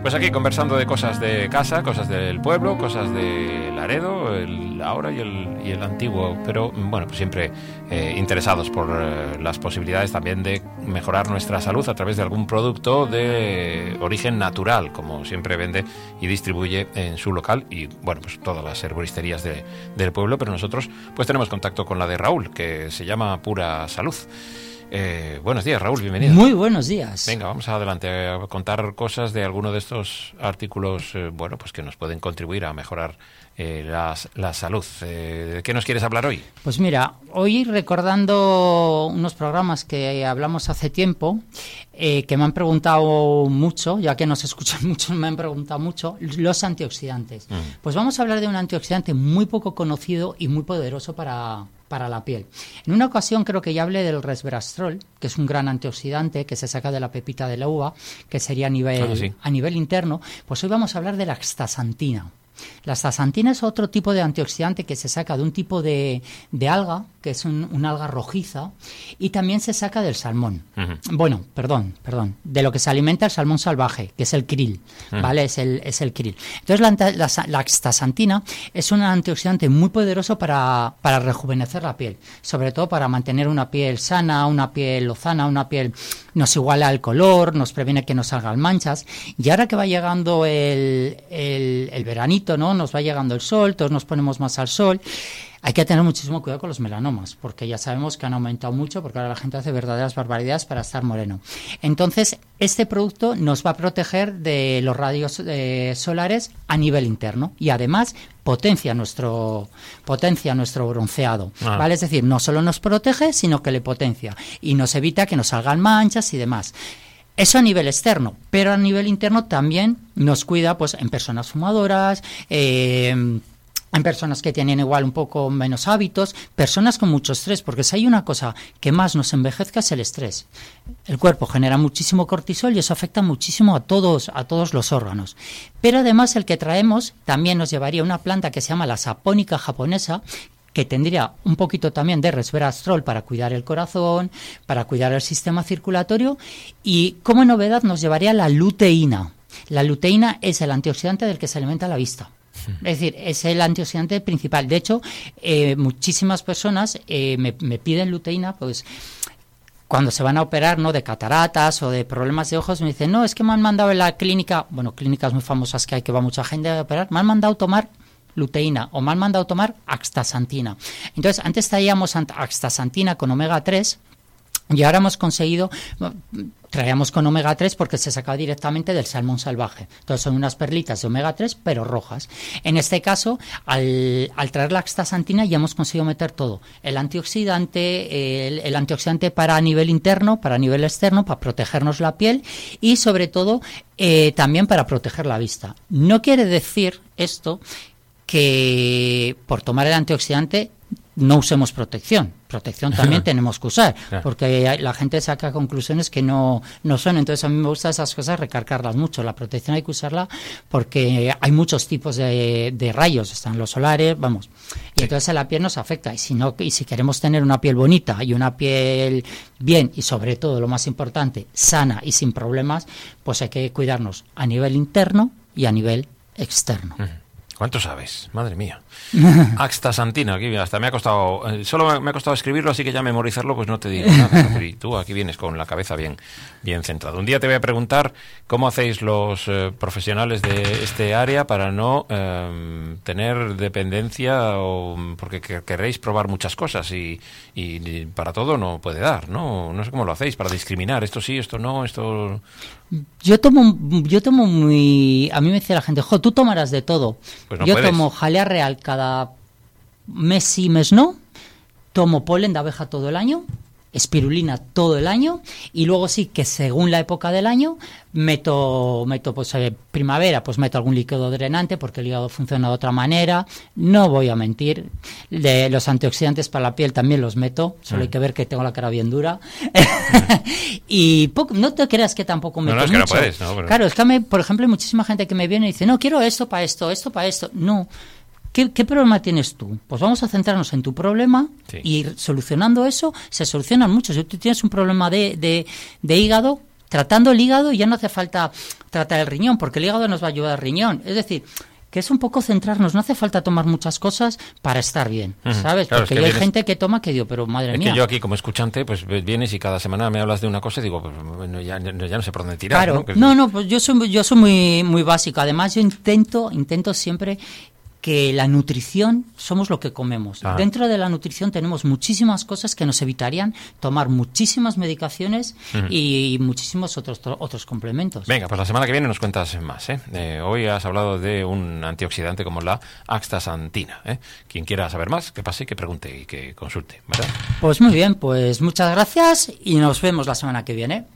Pues aquí conversando de cosas de casa, cosas del pueblo, cosas de Laredo, el ahora y el antiguo, pero bueno, pues siempre interesados por las posibilidades también de mejorar nuestra salud a través de algún producto de origen natural, como siempre vende y distribuye en su local y bueno, pues todas las herboristerías del pueblo, pero nosotros pues tenemos contacto con la de Raúl, que se llama Pura Salud. Buenos días, Raúl, bienvenido. Muy buenos días. Venga, vamos adelante a contar cosas de alguno de estos artículos, bueno, pues que nos pueden contribuir a mejorar la salud. ¿De qué nos quieres hablar hoy? Pues mira, hoy recordando unos programas que hablamos hace tiempo, que me han preguntado mucho, ya que nos escuchan mucho, me han preguntado mucho, los antioxidantes. Pues vamos a hablar de un antioxidante muy poco conocido y muy poderoso para la piel. En una ocasión creo que ya hablé del resveratrol, que es un gran antioxidante que se saca de la pepita de la uva, que sería a nivel interno. Pues hoy vamos a hablar de la astaxantina. La astaxantina es otro tipo de antioxidante que se saca de un tipo de alga, que es una alga rojiza, y también se saca del salmón. Bueno, perdón, de lo que se alimenta el salmón salvaje, que es el krill, ¿vale? Es el krill. Entonces la astaxantina es un antioxidante muy poderoso para rejuvenecer la piel, sobre todo para mantener una piel sana, una piel lozana, una piel nos iguala el color, nos previene que nos salgan manchas. Y ahora que va llegando el veranito, ¿no? Nos va llegando el sol, todos nos ponemos más al sol. Hay que tener muchísimo cuidado con los melanomas, porque ya sabemos que han aumentado mucho, porque ahora la gente hace verdaderas barbaridades para estar moreno. Entonces, este producto nos va a proteger de los rayos solares a nivel interno y además potencia nuestro bronceado, ¿vale? Es decir, no solo nos protege, sino que le potencia y nos evita que nos salgan manchas y demás. Eso a nivel externo, pero a nivel interno también nos cuida, pues, en personas fumadoras, en personas que tienen igual un poco menos hábitos, personas con mucho estrés, porque si hay una cosa que más nos envejezca es el estrés. El cuerpo genera muchísimo cortisol y eso afecta muchísimo a todos los órganos. Pero además el que traemos también nos llevaría una planta que se llama la sapónica japonesa, que tendría un poquito también de resveratrol para cuidar el corazón, para cuidar el sistema circulatorio y como novedad nos llevaría la luteína. La luteína es el antioxidante del que se alimenta la vista. Es decir, es el antioxidante principal. De hecho, muchísimas personas me piden luteína, pues cuando se van a operar, ¿no?, de cataratas o de problemas de ojos, me dicen, no, es que me han mandado en la clínica, bueno, clínicas muy famosas que hay, que va mucha gente a operar, me han mandado tomar luteína o me han mandado tomar astaxantina. Entonces, antes traíamos astaxantina con omega 3 y ahora hemos conseguido, traíamos con omega 3 porque se saca directamente del salmón salvaje. Entonces son unas perlitas de omega 3 pero rojas. En este caso, al traer la astaxantina ya hemos conseguido meter todo. El antioxidante, el antioxidante para nivel interno, para nivel externo, para protegernos la piel y sobre todo también para proteger la vista. No quiere decir esto que por tomar el antioxidante no usemos protección. Protección también tenemos que usar, porque la gente saca conclusiones que no son. Entonces a mí me gusta esas cosas recargarlas mucho. La protección hay que usarla porque hay muchos tipos de rayos, están los solares, vamos. Y entonces a la piel nos afecta. Y si queremos tener una piel bonita y una piel bien y sobre todo, lo más importante, sana y sin problemas, pues hay que cuidarnos a nivel interno y a nivel externo. ¿Cuánto sabes? Madre mía. Astaxantina, aquí hasta me ha costado, solo me ha costado escribirlo, así que ya memorizarlo, pues no te digo nada. Y tú aquí vienes con la cabeza bien centrada. Un día te voy a preguntar cómo hacéis los profesionales de este área para no tener dependencia o porque queréis probar muchas cosas y para todo no puede dar, ¿no? No sé cómo lo hacéis para discriminar, esto sí, esto no, esto... Yo tomo muy... A mí me dice la gente, tú tomarás de todo. Pues no yo puedes. Tomo jalea real cada mes sí, mes no. Tomo polen de abeja todo el año. Espirulina todo el año. Y luego sí que según la época del año meto pues primavera, pues meto algún líquido drenante porque el hígado funciona de otra manera. No voy a mentir. Los antioxidantes para la piel también los meto. Solo hay que ver que tengo la cara bien dura. Y no te creas que tampoco meto mucho. No, es que no puedes, ¿no? Pero... Claro, es que por ejemplo hay muchísima gente que me viene y dice, no, quiero esto para esto para esto. No. ¿Qué problema tienes tú? Pues vamos a centrarnos en tu problema y solucionando eso se solucionan muchos. Si tú tienes un problema de hígado, tratando el hígado ya no hace falta tratar el riñón, porque el hígado nos va a ayudar al riñón. Es decir, que es un poco centrarnos, no hace falta tomar muchas cosas para estar bien, ¿sabes? Claro, porque hay gente que toma que digo, pero madre mía. Que yo aquí como escuchante, pues vienes y cada semana me hablas de una cosa y digo, pues bueno, ya no sé por dónde tirar. Claro, ¿no? Pues yo soy muy básico. Además, yo intento siempre que la nutrición somos lo que comemos. Dentro de la nutrición tenemos muchísimas cosas que nos evitarían tomar muchísimas medicaciones y muchísimos otros complementos. Venga, pues la semana que viene nos cuentas más. Hoy has hablado de un antioxidante como la astaxantina. Quien quiera saber más, que pase, que pregunte y que consulte, ¿verdad? Pues muy bien, pues muchas gracias y nos vemos la semana que viene.